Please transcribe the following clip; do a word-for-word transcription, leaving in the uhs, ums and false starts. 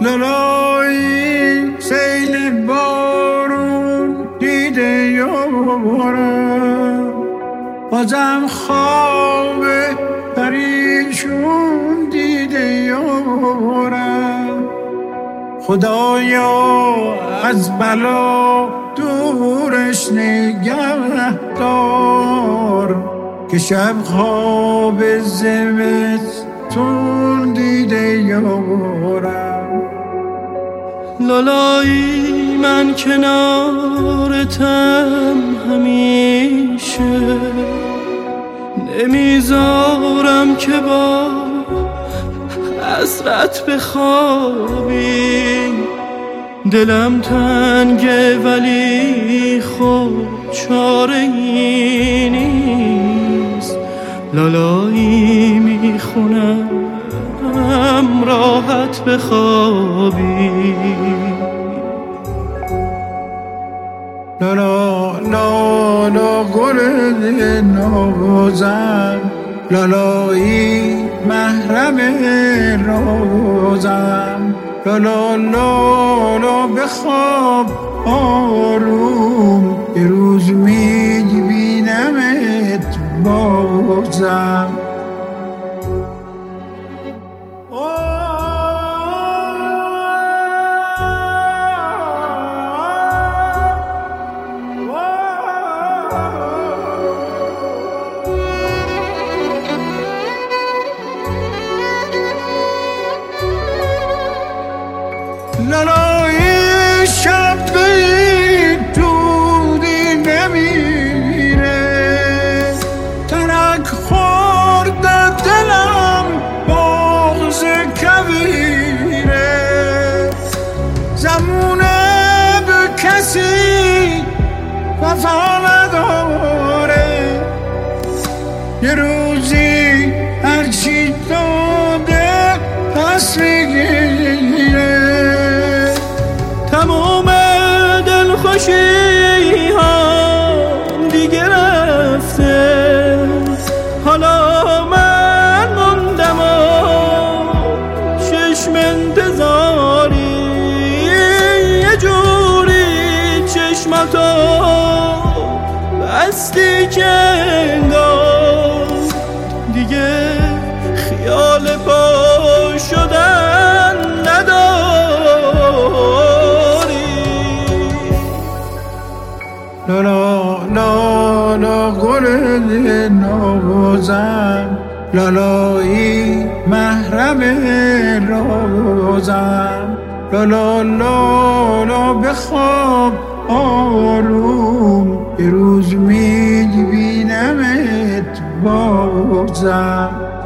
لالایی سیل بارون دیده یارم، بازم خواب پریشون دیده یارم. خدایا از بلا دورش نگه دار، که شب خواب زمستون دیده یارم. لالایی من کنارتم همیشه، نمیذارم که با حسرت بخوابی. دلم تنگه ولی خب چاره ای نیست، لالایی میخونم راحت بخوابی. لالا لالا گل نازم، لالایی محرم رازم. لالا لالا بخواب آروم، یه روز میبینمت بازم. لالایی شب به دودی نمیره، ترک خورده دلم بغض کویره. زمونه به کسی وفا نداره، یه روزی هرچی داده پس میگیره. تمام دلخوشی هم دیگه رفته، حالا من موندم و چشم انتظاری. یه جوری چشماتو بستی که انگار دیگه خیال پا شدن نداری. لالا لالا گل نازم، لالایی محرم رازم. لالا لالا بخواب آروم، یه روز میبینمت بازم.